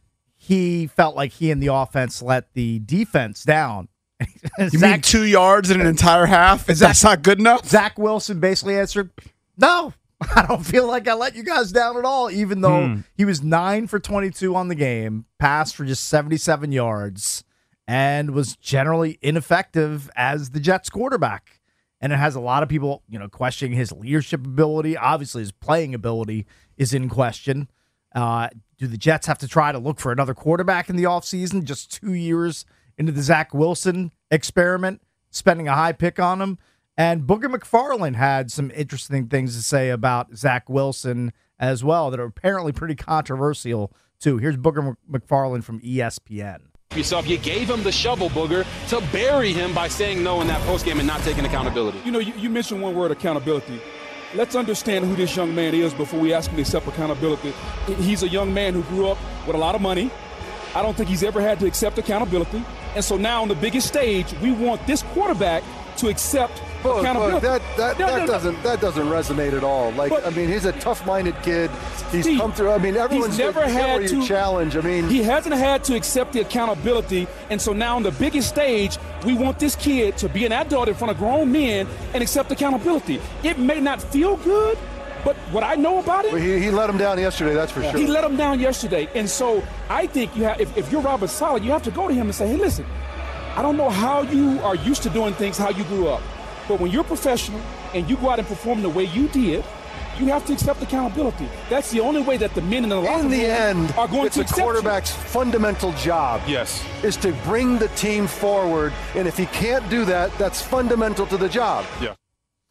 he felt like he and the offense let the defense down. You Zach, mean two yards in an entire half? Zach- That's not good enough? Zach Wilson basically answered, no, I don't feel like I let you guys down at all, even though Hmm. he was nine for twenty-two on the game, passed for just seventy-seven yards, and was generally ineffective as the Jets quarterback. And it has a lot of people, you know, questioning his leadership ability. Obviously, his playing ability is in question. Uh, do the Jets have to try to look for another quarterback in the offseason just two years into the Zach Wilson experiment, spending a high pick on him? And Booger McFarland had some interesting things to say about Zach Wilson as well that are apparently pretty controversial, too. Here's Booger McFarland from E S P N. Yourself, you gave him the shovel, Booger, to bury him by saying no in that postgame and not taking accountability. You know, you, you mentioned one word, accountability. Let's understand who this young man is before we ask him to accept accountability. He's a young man who grew up with a lot of money. I don't think he's ever had to accept accountability. And so now on the biggest stage, we want this quarterback to accept But, accountability. but that that, No, that no, no. doesn't that doesn't resonate at all. Like But- I mean, he's a tough-minded kid. He's Steve, come through. I mean, everyone's he's never get had where you to challenge. I mean, he hasn't had to accept the accountability, and so now on the biggest stage, we want this kid to be an adult in front of grown men and accept accountability. It may not feel good, but what I know about it, he, he let him down yesterday. That's for sure. he let him down yesterday, and so I think you have. If, if you're Robert Saleh, you have to go to him and say, "Hey, listen, I don't know how you are used to doing things, how you grew up, but when you're professional and you go out and perform the way you did, you have to accept accountability. That's the only way that the men in the locker in the room end, are going it's to a accept you. quarterback's fundamental job. Yes. Is to bring the team forward, and if he can't do that, that's fundamental to the job. Yeah.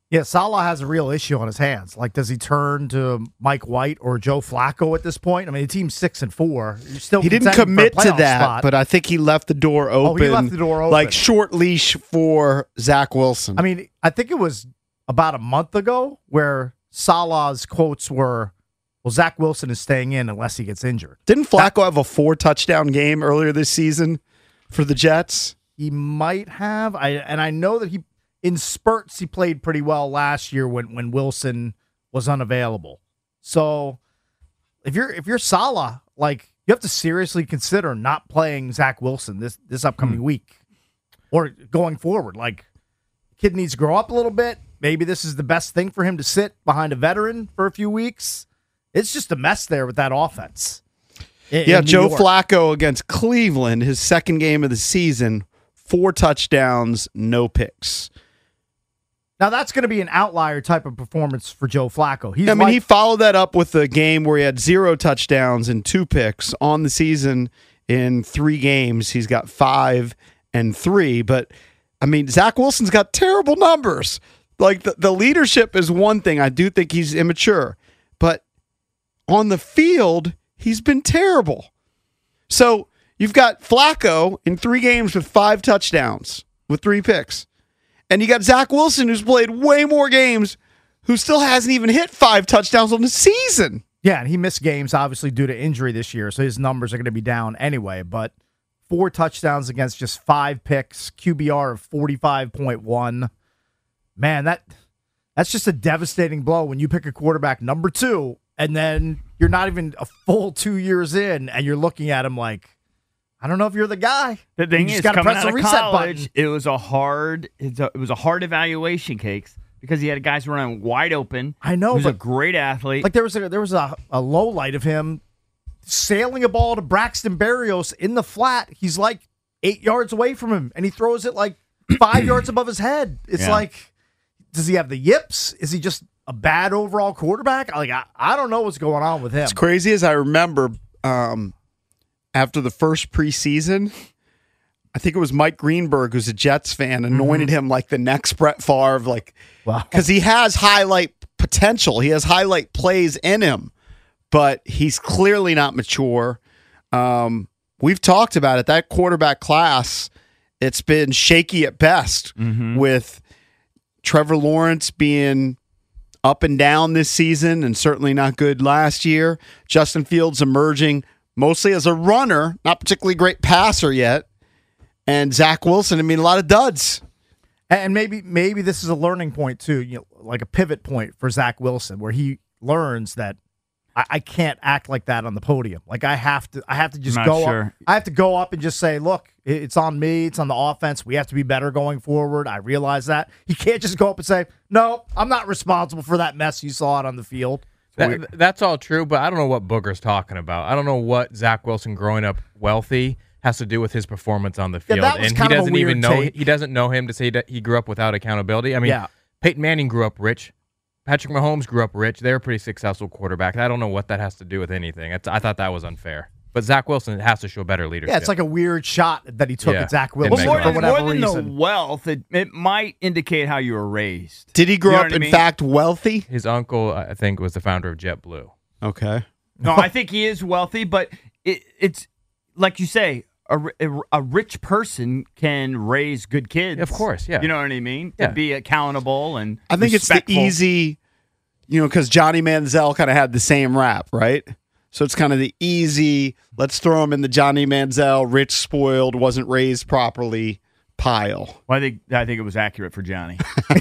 Yeah, Salah has a real issue on his hands. Like, does he turn to Mike White or Joe Flacco at this point? I mean, the team's six and four. You're still He didn't contending commit for a to playoff that, spot. but I think he left the door open. Oh, he left the door open. Like short leash for Zach Wilson. I mean, I think it was about a month ago where Salah's quotes were, well, Zach Wilson is staying in unless he gets injured. Didn't Flacco have a four touchdown game earlier this season for the Jets? He might have. I and I know that he in spurts he played pretty well last year when, when Wilson was unavailable. So if you're if you're Salah, like you have to seriously consider not playing Zach Wilson this this upcoming Hmm. week or going forward. Like kid needs to grow up a little bit. Maybe this is the best thing for him to sit behind a veteran for a few weeks. It's just a mess there with that offense. in- Yeah, in New Joe York. Flacco against Cleveland, his second game of the season, four touchdowns, no picks. Now that's going to be an outlier type of performance for Joe Flacco. He's I mean, like- he followed that up with a game where he had zero touchdowns and two picks on the season in three games. He's got five and three. But, I mean, Zach Wilson's got terrible numbers. Like, the, the leadership is one thing. I do think he's immature. But on the field, he's been terrible. So you've got Flacco in three games with five touchdowns with three picks. And you got Zach Wilson, who's played way more games, who still hasn't even hit five touchdowns on the season. Yeah, and he missed games, obviously, due to injury this year, so his numbers are going to be down anyway. But four touchdowns against just five picks, Q B R of forty-five point one. Man, that that's just a devastating blow when you pick a quarterback number two, and then you're not even a full two years in, and you're looking at him like, I don't know if you're the guy. The thing you is, just gotta coming press out the of reset college, button. it was a hard, it's a, it was a hard evaluation, Cakes, because he had guys running wide open. I know, he was but a great athlete. Like there was a there was a, a low light of him sailing a ball to Braxton Berrios in the flat. He's like eight yards away from him, and he throws it like five yards above his head. It's Yeah. like, does he have the yips? Is he just a bad overall quarterback? Like I, I don't know what's going on with him. As crazy as I remember, um, after the first preseason, I think it was Mike Greenberg, who's a Jets fan, anointed him like the next Brett Favre, like, because he has highlight potential. He has highlight plays in him, but he's clearly not mature. Um, we've talked about it. That quarterback class, it's been shaky at best, with Trevor Lawrence being up and down this season and certainly not good last year. Justin Fields emerging mostly as a runner, not particularly great passer yet. And Zach Wilson, I mean, a lot of duds. And maybe maybe this is a learning point too, you know, like a pivot point for Zach Wilson, where he learns that I, I can't act like that on the podium. Like I have to, I have to just Not go sure. up. I have to go up and just say, look, it- it's on me. It's on the offense. We have to be better going forward. I realize that. He can't just go up and say, no, I'm not responsible for that mess you saw out on the field. That, that's all true, but I don't know what Booger's talking about. I don't know what Zach Wilson growing up wealthy has to do with his performance on the Yeah, field, that was and he kind of a doesn't even weird know take. he doesn't know him to say that he grew up without accountability. I mean, Yeah. Peyton Manning grew up rich. Patrick Mahomes grew up rich. They're a pretty successful quarterback. I don't know what that has to do with anything. It's, I thought that was unfair. But Zach Wilson has to show better leadership. Yeah, it's like a weird shot that he took Yeah. at Zach It Wilson makes more for than, whatever more than reason. the wealth, it, it might indicate how you were raised. Did he grow You know up, what I in mean? fact, wealthy? His uncle, I think, was the founder of JetBlue. Okay. No, I think he is wealthy, but it, it's like you say, a, ri- a, a rich person can raise good kids. Of course, yeah. You know what I mean? Yeah. To be accountable and I think respectful. it's the easy, you know, because Johnny Manziel kind of had the same rap, right? So it's kind of the easy, let's throw him in the Johnny Manziel, rich, spoiled, wasn't raised properly pile. Well, I think I think it was accurate for Johnny.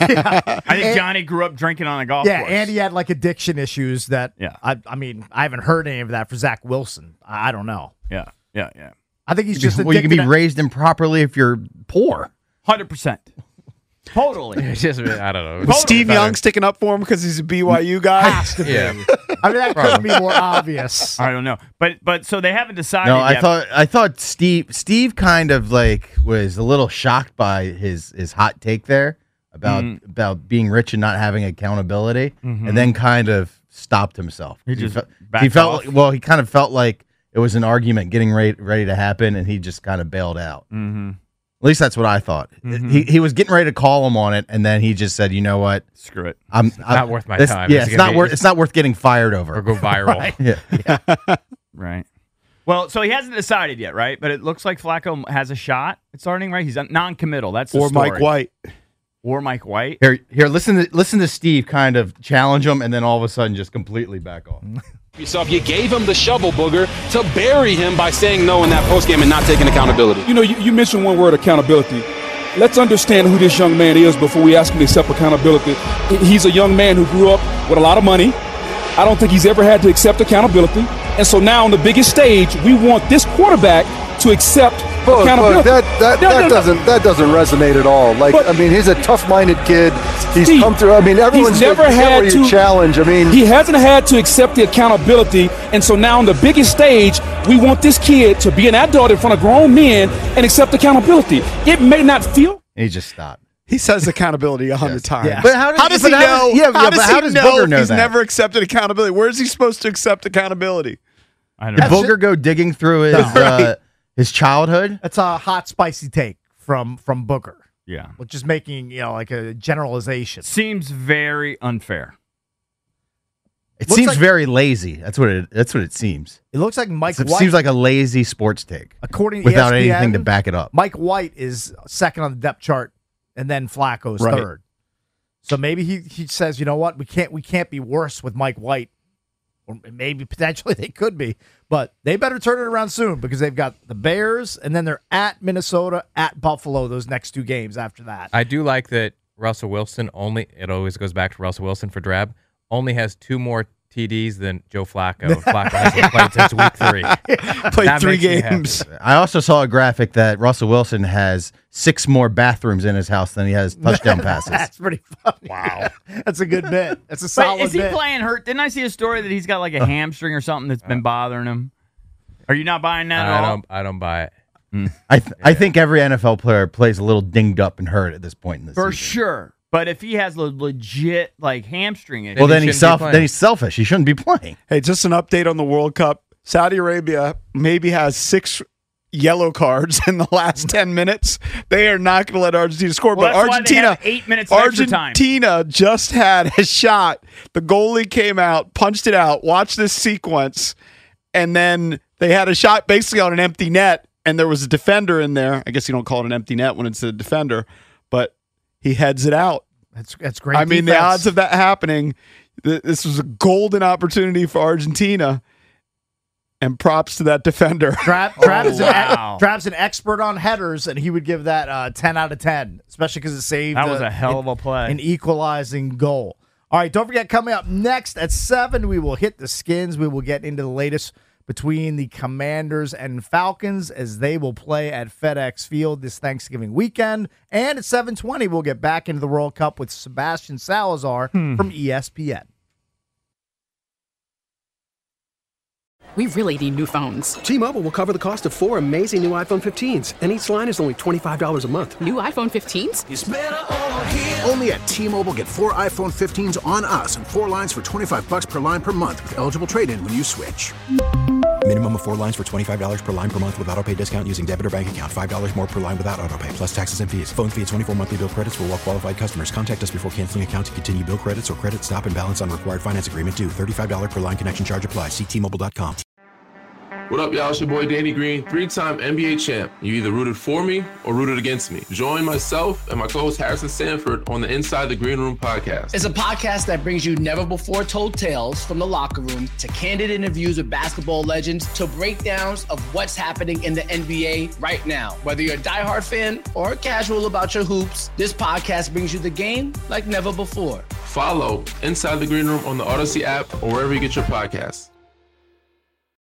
I think And- Johnny grew up drinking on a golf Yeah, course. and he had like addiction issues that. Yeah. I, I mean, I haven't heard any of that for Zach Wilson. I, I don't know. Yeah, yeah, yeah. I think he's just well, you can be addicted- raised improperly if you're poor. Hundred percent. Totally. It's just, I don't know. Was Steve Young sticking up for him because he's a B Y U guy? Has to be. Yeah. I mean, that couldn't be more obvious. I don't know, but but so they haven't decided. No, I yet. thought I thought Steve Steve kind of like was a little shocked by his his hot take there about Mhm. about being rich and not having accountability, Mhm. and then kind of stopped himself. He just fe- backed he felt off. like- well, he kind of felt like it was an argument getting ready ready to happen, and he just kind of bailed out. Mm-hmm. At least that's what I thought. Mhm. He he was getting ready to call him on it, and then he just said, "You know what? Screw it. I'm, It's I'm not worth my this- time. Yeah, It's it's gonna not be- worth. It's not worth getting fired over Or go viral. Right. Yeah. Right. Well, so he hasn't decided yet, right? But it looks like Flacco has a shot at starting, right? He's non-committal. That's the Or story. Mike White. Or Mike White. Here, here. Listen to listen to Steve kind of challenge him, and then all of a sudden just completely back off. Yourself, you gave him the shovel booger to bury him by saying no in that postgame and not taking accountability. You know, you, you mentioned one word, accountability. Let's understand who this young man is before we ask him to accept accountability. He's a young man who grew up with a lot of money. I don't think he's ever had to accept accountability. And so now on the biggest stage, we want this quarterback to accept But, accountability. but that that, No, that no, no. doesn't that doesn't resonate at all. Like But- I mean, he's a tough-minded kid. He's Steve, come through. I mean, everyone's he's never you get had where you to challenge. I mean, he hasn't had to accept the accountability, and so now on the biggest stage, we want this kid to be an adult in front of grown men and accept accountability. It may not feel. And he just stopped. He says accountability a hundred times. Yeah. But how does- does but he how know? does- yeah, how yeah, does but he how does know Booger if know he's that? never accepted accountability? Where is he supposed to accept accountability? I Did Booger go digging through his uh, his childhood? That's a hot, spicy take from from Booker. Yeah. Which is making, you know, like a generalization. Seems very unfair. It Looks seems like- very lazy. That's what it. That's what it seems. It looks like Mike It White. seems like a lazy sports take, according to without E S P N, anything to back it up. Mike White is second on the depth chart, and then Flacco's Right. third. So maybe he, he says, you know what, we can't we can't be worse with Mike White, or maybe potentially they could be, but they better turn it around soon because they've got the Bears, and then they're at Minnesota, at Buffalo. Those next two games after that. I do like that Russell Wilson only, it always goes back to Russell Wilson for Drab, only has two more T Ds than Joe Flacco. Flacco hasn't played since week three. Played That three makes me happy. games. I also saw a graphic that Russell Wilson has six more bathrooms in his house than he has touchdown passes. That's pretty funny. Wow, that's a good bit. That's a But solid is he bit. playing hurt? Didn't I see a story that he's got like a hamstring or something that's been bothering him? Are you not buying that I at all? don't, I don't buy it. I th- I think every N F L player plays a little dinged up and hurt at this point in the For season. sure. But if he has a legit like hamstring issue, Well, then he's self. Then he's selfish. He shouldn't be playing. Hey, just an update on the World Cup. Saudi Arabia maybe has six yellow cards in the last ten minutes. They are not going to let Argentina score. Well, but that's why they Argentina, have eight minutes of extra time. Argentina just had a shot. The goalie came out, punched it out. Watch this sequence, and then they had a shot basically on an empty net, and there was a defender in there. I guess you don't call it an empty net when it's a defender, but he heads it out. That's that's great. I mean, the defense. odds of that happening, th- this was a golden opportunity for Argentina. And props to that defender. Trap, Trap Oh, is wow. an, Trap's an expert on headers, and he would give that uh, ten out of ten, especially because it saved That was uh, a hell of an- a play. an equalizing goal. All right, don't forget, coming up next at seven, we will hit the Skins. We will get into the latest between the Commanders and Falcons as they will play at FedEx Field this Thanksgiving weekend. And at seven twenty, we'll get back into the World Cup with Sebastian Salazar from E S P N. We really need new phones. T-Mobile will cover the cost of four amazing new iPhone fifteens, and each line is only twenty-five dollars a month. New iPhone fifteens? Only at T-Mobile, get four iPhone fifteens on us and four lines for twenty-five bucks per line per month with eligible trade-in when you switch. Minimum of four lines for twenty-five dollars per line per month with autopay discount using debit or bank account. five dollars more per line without autopay, plus taxes and fees. Phone fee at twenty-four monthly bill credits for well-qualified customers. Contact us before canceling account to continue bill credits or credit stop and balance on required finance agreement due. thirty-five dollars per line connection charge applies. See T Mobile dot com. What up, y'all? It's your boy Danny Green, three-time N B A champ. You either rooted for me or rooted against me. Join myself and my co-host Harrison Sanford on the Inside the Green Room podcast. It's a podcast that brings you never-before-told tales from the locker room to candid interviews with basketball legends to breakdowns of what's happening in the N B A right now. Whether you're a diehard fan or casual about your hoops, this podcast brings you the game like never before. Follow Inside the Green Room on the Odyssey app or wherever you get your podcasts.